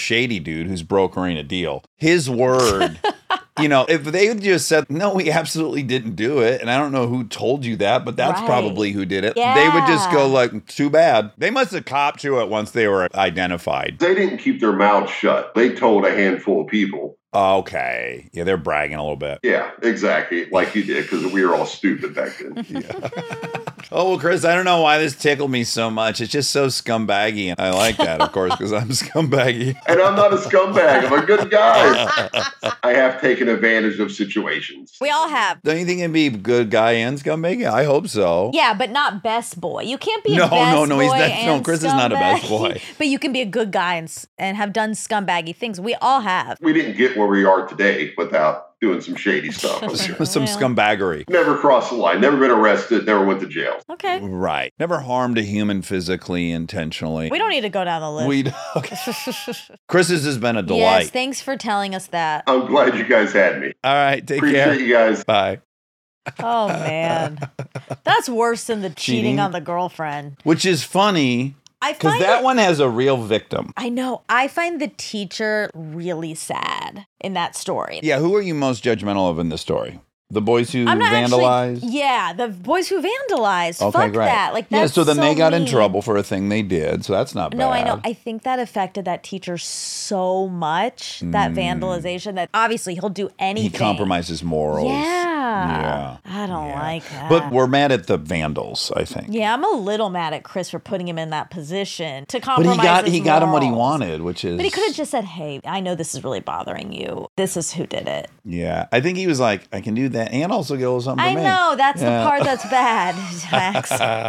shady dude who's brokering a deal. His word. If they just said, no, we absolutely didn't do it, and I don't know who told you that, but that's probably who did it, they would just go like, too bad. They must have copped to it once they were identified. They didn't keep their mouths shut. They told a handful of people. Okay. Yeah, they're bragging a little bit. Yeah, exactly. Like you did, because we were all stupid back then. Yeah. Oh, well, Chris, I don't know why this tickled me so much. It's just so scumbaggy. And I like that, of course, because I'm scumbaggy. And I'm not a scumbag. I'm a good guy. I have taken advantage of situations. We all have. Don't you think it'd be good guy and scumbaggy? I hope so. Yeah, but not best boy. You can't be No, a best no, no, boy no, Chris is not a best boy. But you can be a good guy and have done scumbaggy things. We all have. We didn't get where we are today without doing some shady stuff. Some scumbaggery. Never crossed the line. Never been arrested. Never went to jail. Okay. Right. Never harmed a human physically, intentionally. We don't need to go down the list. Okay. Chris's has been a delight. Yes, thanks for telling us that. I'm glad you guys had me. All right, take care. Appreciate you guys. Bye. Oh, man. That's worse than the cheating on the girlfriend. Which is funny, because that one has a real victim. I know. I find the teacher really sad in that story. Yeah, who are you most judgmental of in the story? The boys who I'm not vandalized? Yeah, the boys who vandalized. Okay, Fuck great. that. Like, that's so then they got in mean. trouble for a thing they did, so that's not bad. No, I know. I think that affected that teacher so much, that vandalization, that obviously he'll do anything. He compromises morals. Yeah. I don't like that. But we're mad at the vandals, I think. Yeah, I'm a little mad at Chris for putting him in that position to But compromise he got him what he wanted, which is... But he could have just said, hey, I know this is really bothering you. This is who did it. Yeah. I think he was like, I can do that and also get a little something I for me. know. That's the part that's bad, Max.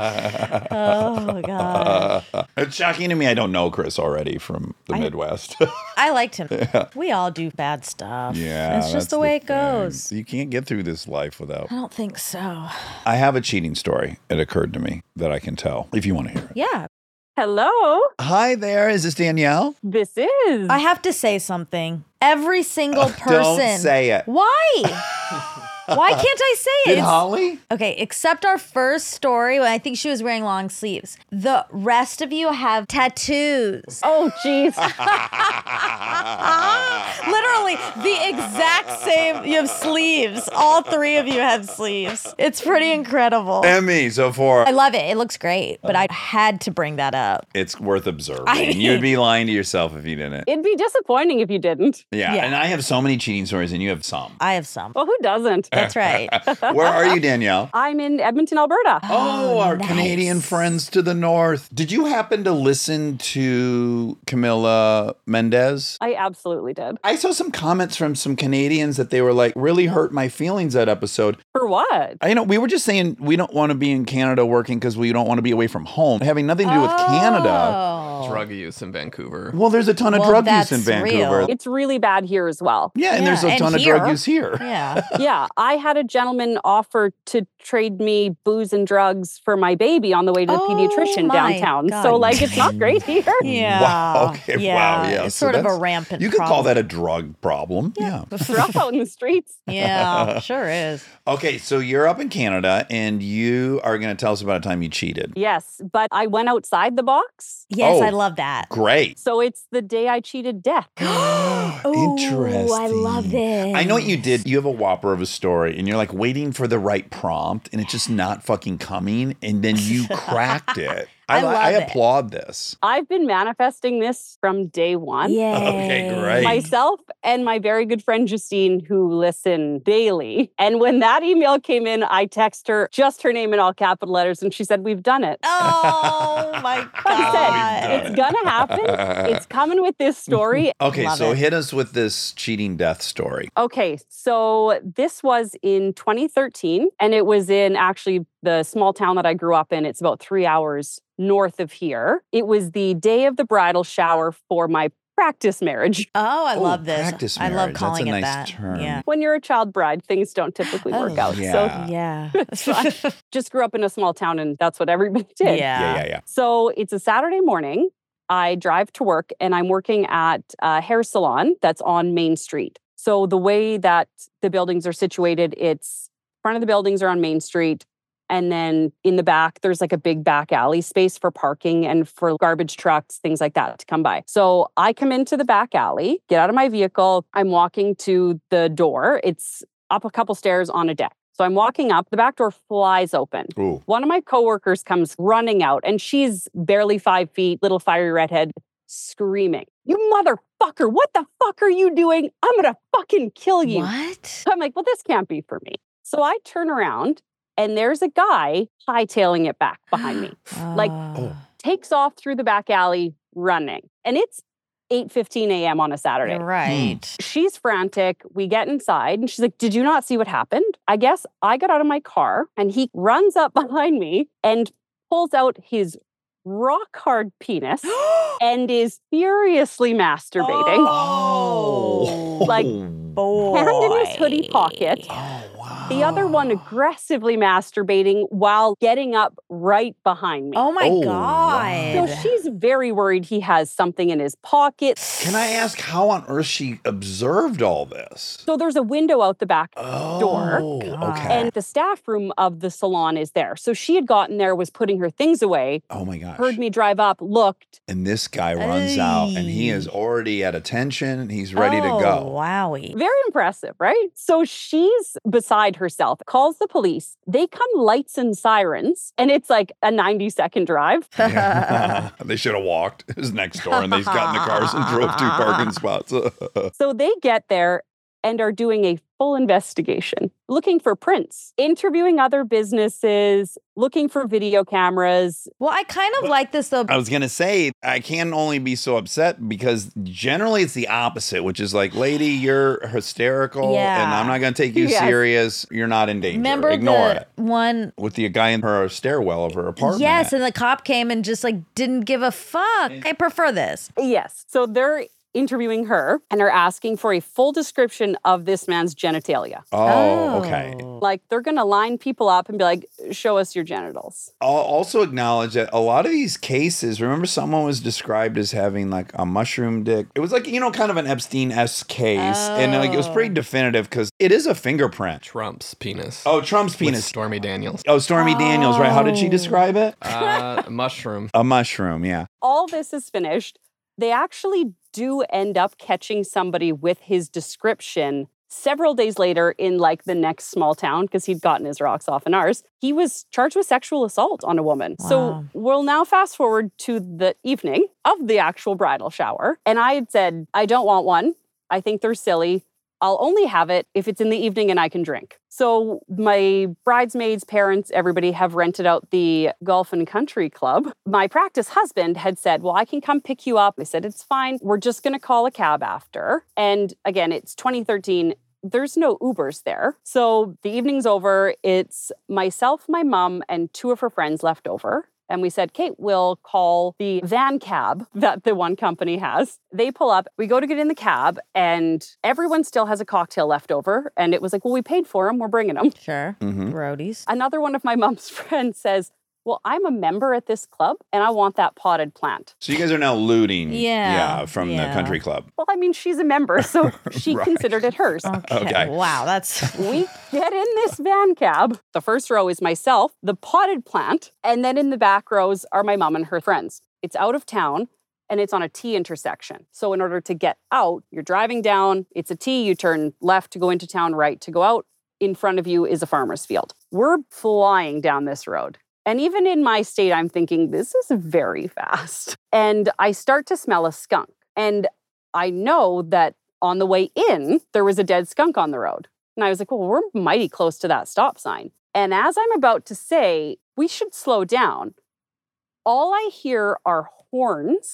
Oh, God. It's shocking to me I don't know Chris already from the Midwest. I liked him. Yeah. We all do bad stuff. Yeah. It's just the way it goes. You can't get through this life without... I don't think so. I have a cheating story. It occurred to me that I can tell if you want to hear it. Yeah. Hello. Hi there. Is this Danielle? This is. I have to say something. Every single person. Don't say it. Why? Why can't I say it? Did Holly? Okay, except our first story when I think she was wearing long sleeves. The rest of you have tattoos. Oh, jeez. Literally the exact same. You have sleeves. All three of you have sleeves. It's pretty incredible. And me. So for... I love it. It looks great, but I had to bring that up. It's worth observing. You'd be lying to yourself if you didn't. It'd be disappointing if you didn't. Yeah, and I have so many cheating stories, and you have some. I have some. Well, who doesn't? That's right. Where are you, Danielle? I'm in Edmonton, Alberta. Oh, our nice. Canadian friends to the north. Did you happen to listen to Camila Mendez? I absolutely did. I saw some comments from some Canadians that they were like, really hurt my feelings that episode. For what? We were just saying we don't want to be in Canada working because we don't want to be away from home, having nothing to do with Canada. Drug use in Vancouver. Well, there's a ton of drug use in Vancouver. Real. It's really bad here as well. Yeah, and there's a ton of drug use here. Yeah. Yeah, I had a gentleman offer to trade me booze and drugs for my baby on the way to the pediatrician downtown. God. So, it's not great here. Yeah. Wow. Okay. Yeah. Wow. Yeah. It's So sort of a that's- rampant You could call problem. that a drug problem. Yeah. It's rough out in the streets. Yeah, sure is. Okay. So you're up in Canada and you are going to tell us about a time you cheated. Yes, but I went outside the box. Yes, Oh. I love that. Great. So it's the day I cheated death. Interesting. I love this. I know what you did. You have a whopper of a story and you're like waiting for the right prompt and it's just not fucking coming. And then you cracked it. I love I it. applaud this. I've been manifesting this from day one. Yay. Okay, great. Myself and my very good friend Justine, who listen daily. And when that email came in, I text her just her name in all capital letters, and she said, "We've done it." Oh my I God. said, "It's gonna happen. It's coming with this story." Okay, Love so it. hit us with this cheating death story. Okay, so this was in 2013, and it was in actually the small town that I grew up in. It's about 3 hours north of here. It was the day of the bridal shower for my practice marriage. Oh, I love this. Practice I love marriage. calling That's a it nice that. term. Yeah. When you're a child bride, things don't typically work out. yeah. So Yeah. just grew up in a small town, and that's what everybody did. Yeah. So it's a Saturday morning. I drive to work, and I'm working at a hair salon that's on Main Street. So the way that the buildings are situated, it's front of the buildings are on Main Street. And then in the back, there's like a big back alley space for parking and for garbage trucks, things like that to come by. So I come into the back alley, get out of my vehicle. I'm walking to the door. It's up a couple stairs on a deck. So I'm walking up, the back door flies open. Ooh. One of my coworkers comes running out and she's barely 5 feet, little fiery redhead, screaming, "You motherfucker, what the fuck are you doing? I'm gonna fucking kill you." What? I'm like, well, this can't be for me. So I turn around and there's a guy hightailing it back behind me. Like, takes off through the back alley running. And it's 8:15 a.m. on a Saturday. Right. She's frantic. We get inside and she's like, "Did you not see what happened?" I guess I got out of my car and he runs up behind me and pulls out his rock hard penis and is furiously masturbating. Oh. Like, boy. hand in his hoodie pocket. Oh, wow. The other one aggressively masturbating while getting up right behind me. Oh my Oh, God. So she's very worried he has something in his pocket. Can I ask how on earth she observed all this? So there's a window out the back door. Okay. And the staff room of the salon is there. So she had gotten there, was putting her things away, Oh my gosh. heard me drive up, looked. And this guy runs out and he is already at attention and he's ready to Oh, go. wowie. Very impressive, right? So she's beside herself, calls the police. They come lights and sirens, and it's like a 90-second drive. Yeah. They should have walked. It was next door and they just got in the cars and drove 2 parking spots. So they get there and are doing a full investigation, looking for prints, interviewing other businesses, looking for video cameras. Well, I kind of like this though. I was going to say, I can only be so upset because generally it's the opposite, which is like, lady, you're hysterical Yeah. and I'm not going to take you Yes. serious. You're not in danger. Remember Ignore the it. one? With the guy in her stairwell of her apartment. Yes, and the cop came and just like didn't give a fuck. I prefer this. Yes. So they're interviewing her and are asking for a full description of this man's genitalia. Oh, okay. Like they're going to line people up and be like, "Show us your genitals." I'll also acknowledge that a lot of these cases, remember someone was described as having like a mushroom dick. It was like, kind of an Epstein-esque case. And like, it was pretty definitive because it is a fingerprint. Trump's penis. Oh, Trump's With penis. Stormy Daniels. Oh, Stormy Daniels, right? How did she describe it? Mushroom. A mushroom, yeah. All this is finished. They actually do end up catching somebody with his description several days later in like the next small town because he'd gotten his rocks off in ours. He was charged with sexual assault on a woman. Wow. So we'll now fast forward to the evening of the actual bridal shower. And I had said, "I don't want one. I think they're silly. I'll only have it if it's in the evening and I can drink." So my bridesmaids, parents, everybody have rented out the Golf and Country Club. My practice husband had said, "Well, I can come pick you up." I said, "It's fine. We're just going to call a cab after." And again, it's 2013. There's no Ubers there. So the evening's over. It's myself, my mom, and 2 of her friends left over. And we said, "Kate, we'll call the van cab that the one company has." They pull up. We go to get in the cab, and everyone still has a cocktail left over. And it was like, "Well, we paid for them. We're bringing them." Sure. Mhm. Roadies. Another one of my mom's friends says, "Well, I'm a member at this club, and I want that potted plant." So you guys are now looting from the Yeah. country club. Well, I mean, she's a member, so she Right. considered it hers. Okay. Wow, that's We get in this van cab. The first row is myself, the potted plant, and then in the back rows are my mom and her friends. It's out of town and it's on a T intersection. So in order to get out, you're driving down, it's a T, you turn left to go into town, right to go out. In front of you is a farmer's field. We're flying down this road. And even in my state, I'm thinking, this is very fast. And I start to smell a skunk. And I know that on the way in, there was a dead skunk on the road. And I was like, well, we're mighty close to that stop sign. And as I'm about to say, we should slow down, all I hear are horns,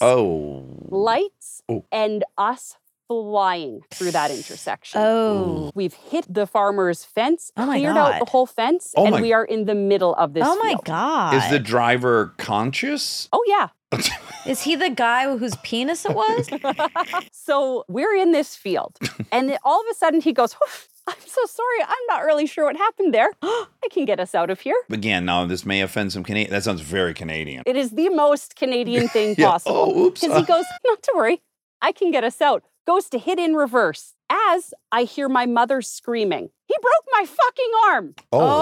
lights, and us flying through that intersection. Oh. We've hit the farmer's fence, Oh my cleared out God. the whole fence, Oh and my- we are in the middle of this Oh my field. God. Is the driver conscious? Oh, yeah. Is he the guy whose penis it was? So we're in this field, and then all of a sudden he goes, "Oof, I'm so sorry. I'm not really sure what happened there. I can get us out of here." Again, now this may offend some Canadian. That sounds very Canadian. It is the most Canadian thing Yeah. possible. Oh, oops. Because he goes, "Not to worry. I can get us out." Goes to hit in reverse. As I hear my mother screaming, He broke my fucking arm.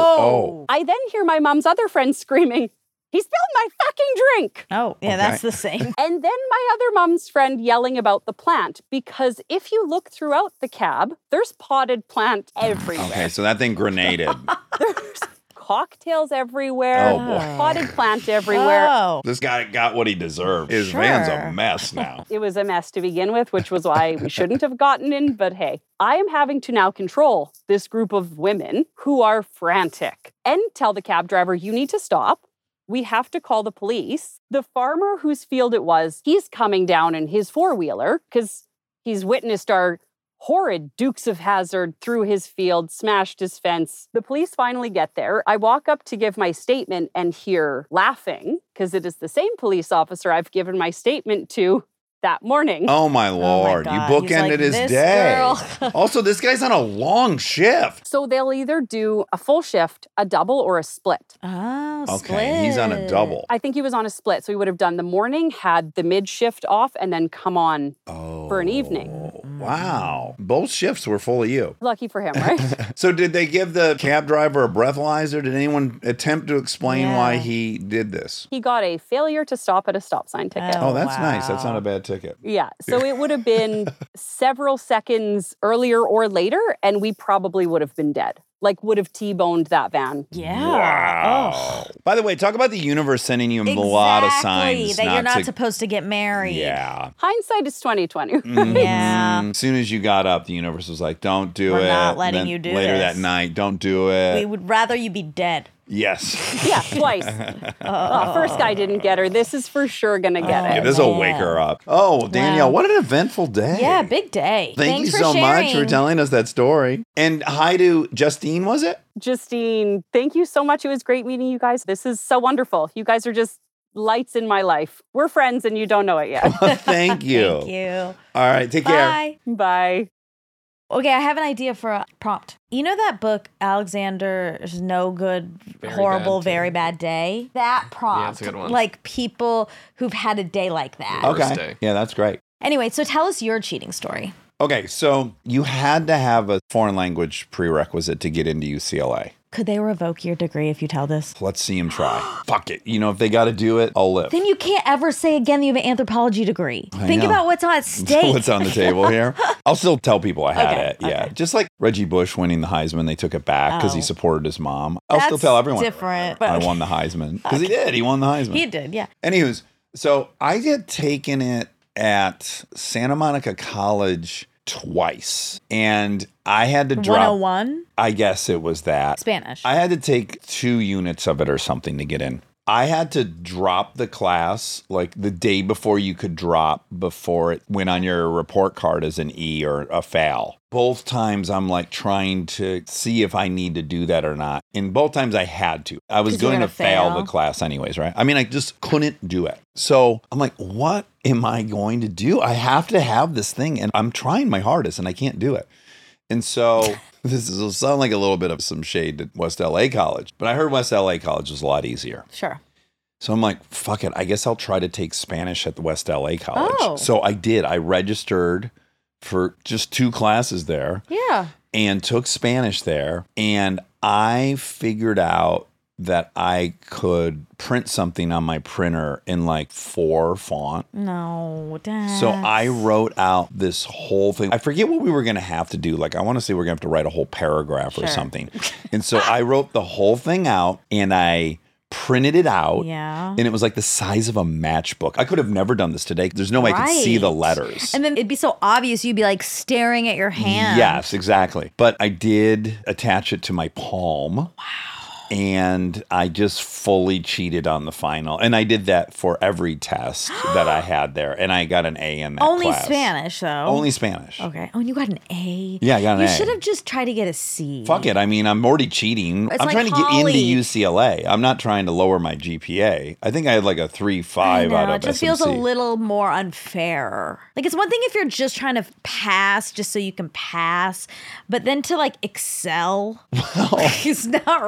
Oh. I then hear my mom's other friend screaming, he spilled my fucking drink. Oh, yeah, that's the same. And then my other mom's friend yelling about the plant, because if you look throughout the cab, there's potted plant everywhere. Okay, so that thing grenaded. There's cocktails everywhere. Oh, boy. Potted plant everywhere. Oh. This guy got what he deserved. His Sure. van's a mess now. It was a mess to begin with, which was why we shouldn't have gotten in. But hey, I am having to now control this group of women who are frantic and tell the cab driver, you need to stop. We have to call the police. The farmer whose field it was, he's coming down in his four-wheeler because he's witnessed our horrid Dukes of Hazzard through his field, smashed his fence. The police finally get there. I walk up to give my statement and hear laughing because it is the same police officer I've given my statement to that morning. Oh my Lord. God. You He's bookended like, his "This day. girl." Also, this guy's on a long shift. So they'll either do a full shift, a double, or a split. Oh, Okay, he's on a split. double. I think he was on a split. So he would have done the morning, had the mid shift off, and then come on for an evening. Wow. Both shifts were full of you. Lucky for him, right? So did they give the cab driver a breathalyzer? Did anyone attempt to explain why he did this? He got a failure to stop at a stop sign ticket. Oh, that's nice. That's wow. not a bad ticket. Yeah. So it would have been several seconds earlier or later, and we probably would have been dead. Like, would have T-boned that van. Yeah. Wow. By the way, talk about the universe sending you a lot of signs that you're not to. supposed to get married. Yeah. Hindsight is 2020. Yeah. As soon as you got up, the universe was like, "Don't do We're it." not letting Then you do later this. that night. Don't do it. We would rather you be dead. Yes. Yeah, twice. First guy didn't get her. This is for sure going to get Yeah, it. this will man. wake her up. Oh, Danielle, Wow. what an eventful day. Yeah, big day. Thank Thanks you for so much for sharing. telling us that story. And hi to Justine, was it? Justine, thank you so much. It was great meeting you guys. This is so wonderful. You guys are just lights in my life. We're friends and you don't know it yet. Thank you. Thank you. All right, take care. Bye. Bye. Okay, I have an idea for a prompt. You know that book, Alexander's No Good, Very Horrible, Bad Day. Very Bad Day? That prompt. Yeah, it's a good one. Like people who've had a day like that. Worst Okay. day. Yeah, that's great. Anyway, so tell us your cheating story. Okay, so you had to have a foreign language prerequisite to get into UCLA. Could they revoke your degree if you tell this? Let's see him try. Fuck it. You know, if they got to do it, I'll live. Then you can't ever say again that you have an anthropology degree. I Think know. about what's at stake. What's on the table here? I'll still tell people I had Okay, it. Yeah. okay. Just like Reggie Bush winning the Heisman, they took it back because he Oh. supported his mom. I'll still That's tell everyone different, but I okay. won the Heisman because he did. He won the Heisman. He did, yeah. Anywho's, so I had taken it at Santa Monica College twice, and I had to drop. 101 I guess it was that. Spanish. I had to take 2 units of it or something to get in. I had to drop the class like the day before you could drop before it went on your report card as an E or a fail. Both times I'm like trying to see if I need to do that or not. And both times I had to. I was 'Cause you were going to gonna fail fail. the class anyways, right? I mean, I just couldn't do it. So I'm like, what am I going to do? I have to have this thing and I'm trying my hardest and I can't do it. And so this will sound like a little bit of some shade to West LA College, but I heard West LA College was a lot easier. Sure. So I'm like, fuck it. I guess I'll try to take Spanish at the West LA College. Oh. So I did. I registered for just 2 classes there Yeah. and took Spanish there. And I figured out that I could print something on my printer in like 4 font. No, Dad. So I wrote out this whole thing. I forget what we were going to have to do. Like, I want to say we're going to have to write a whole paragraph or Sure. something. And so I wrote the whole thing out and I printed it out. Yeah. And it was like the size of a matchbook. I could have never done this today. There's no way I could see the Right. letters. And then it'd be so obvious you'd be like staring at your hand. Yes, exactly. But I did attach it to my palm. Wow. And I just fully cheated on the final. And I did that for every test that I had there. And I got an A in that Only class. Spanish, though. Only Spanish. Okay. Oh, and you got an A. Yeah, I got an You A. should have just tried to get a C. Fuck it. I mean, I'm already cheating. It's I'm like trying to get Holly. into UCLA. I'm not trying to lower my GPA. I think I had like a 3.5 I know, out of it just SMC. feels a little more unfair. Like, it's one thing if you're just trying to pass just so you can pass, but then to like excel is not really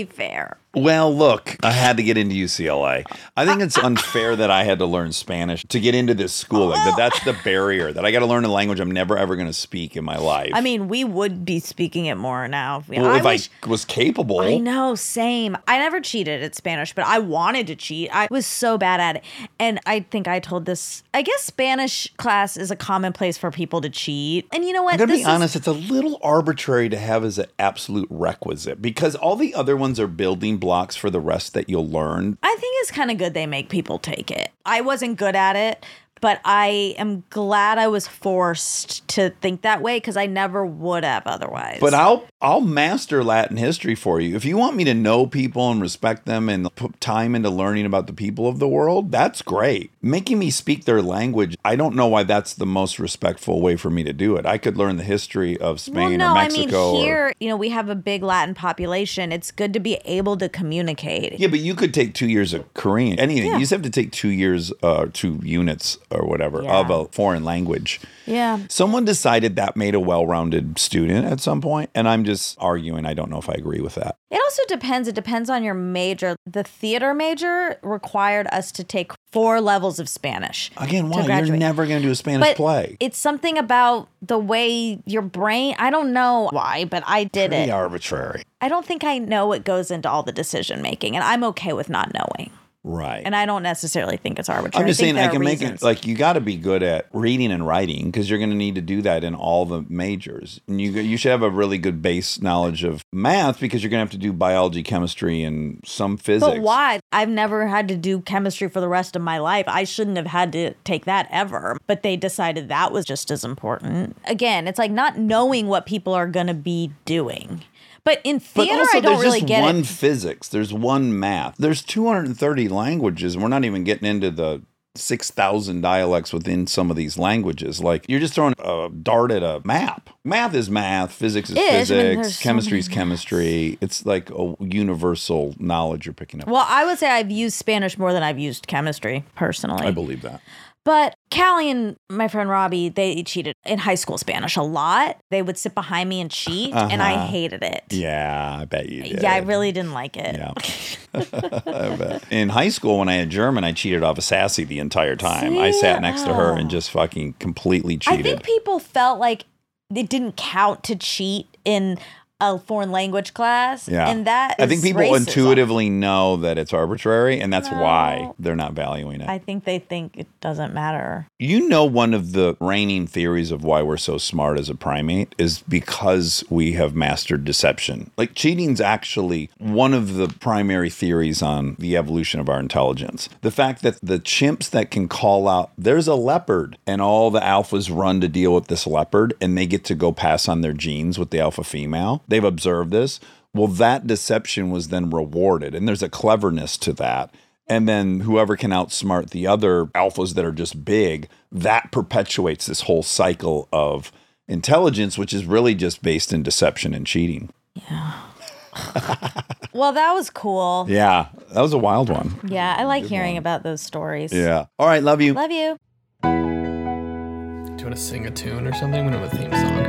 fair. Well, look, I had to get into UCLA. I think it's unfair that I had to learn Spanish to get into this school. Like that's the barrier, that I got to learn a language I'm never, ever going to speak in my life. I mean, we would be speaking it more now. Well, if I was capable. I know, same. I never cheated at Spanish, but I wanted to cheat. I was so bad at it. And I think I told this, I guess Spanish class is a common place for people to cheat. And you know what? I'm going to be honest, it's a little arbitrary to have as an absolute requisite because all the other ones are building blocks for the rest that you'll learn. I think it's kind of good they make people take it. I wasn't good at it, but I am glad I was forced to think that way because I never would have otherwise. But I'll master Latin history for you. If you want me to know people and respect them and put time into learning about the people of the world, that's great. Making me speak their language, I don't know why that's the most respectful way for me to do it. I could learn the history of Spain or Mexico. I mean, here, we have a big Latin population. It's good to be able to communicate. Yeah, but you could take 2 years of Korean. Anything. Yeah. You just have to take 2 years, 2 units or whatever of a foreign language. Yeah. Someone decided that made a well-rounded student at some point, and I'm just arguing. I don't know if I agree with that. It also depends. It depends on your major. The theater major required us to take 4 levels of Spanish. Again, why? You're never going to do a Spanish play. It's something about the way your brain, I don't know why, but I did Pretty it. Arbitrary. I don't think I know what goes into all the decision making, and I'm okay with not knowing. Right. And I don't necessarily think it's arbitrary. I'm just saying I can make it, like, you got to be good at reading and writing because you're going to need to do that in all the majors. And you should have a really good base knowledge of math because you're going to have to do biology, chemistry, and some physics. But why? I've never had to do chemistry for the rest of my life. I shouldn't have had to take that ever. But they decided that was just as important. Again, it's like not knowing what people are going to be doing. But in theater, I don't really get it. There's one physics. There's one math. There's 230 languages. And we're not even getting into the 6,000 dialects within some of these languages. Like, you're just throwing a dart at a map. Math is math. Physics is physics. Chemistry is chemistry. It's like a universal knowledge you're picking up. Well, I would say I've used Spanish more than I've used chemistry, personally. I believe that. But Callie and my friend Robbie, they cheated in high school Spanish a lot. They would sit behind me and cheat, and I hated it. Yeah, I bet you did. Yeah, I really didn't like it. Yeah. I bet. In high school, when I had German, I cheated off of Sassy the entire time. See? I sat next to her and just fucking completely cheated. I think people felt like it didn't count to cheat in a foreign language class. Yeah. And that is I think people racism. intuitively know that it's arbitrary, and that's why they're not valuing it. I think they think it doesn't matter. You know, one of the reigning theories of why we're so smart as a primate is because we have mastered deception. Like, cheating's actually one of the primary theories on the evolution of our intelligence. The fact that the chimps that can call out, there's a leopard, and all the alphas run to deal with this leopard, and they get to go pass on their genes with the alpha female. They've observed this. Well, that deception was then rewarded, and there's a cleverness to that. And then whoever can outsmart the other alphas that are just big, that perpetuates this whole cycle of intelligence, which is really just based in deception and cheating. Yeah. Well, that was cool. Yeah, that was a wild one. Yeah, I like hearing about those stories. Yeah. All right, love you. Love you. Do you want to sing a tune or something? We don't have a theme song.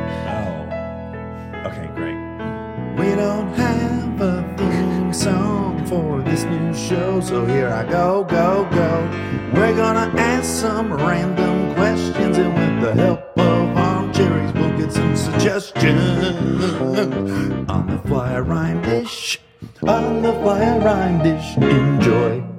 Oh. Okay, great. We don't have a theme song for this new show, so here I go. We're gonna ask some random questions, and with the help of armchairs, we'll get some suggestions on the fly rhyme dish. Enjoy.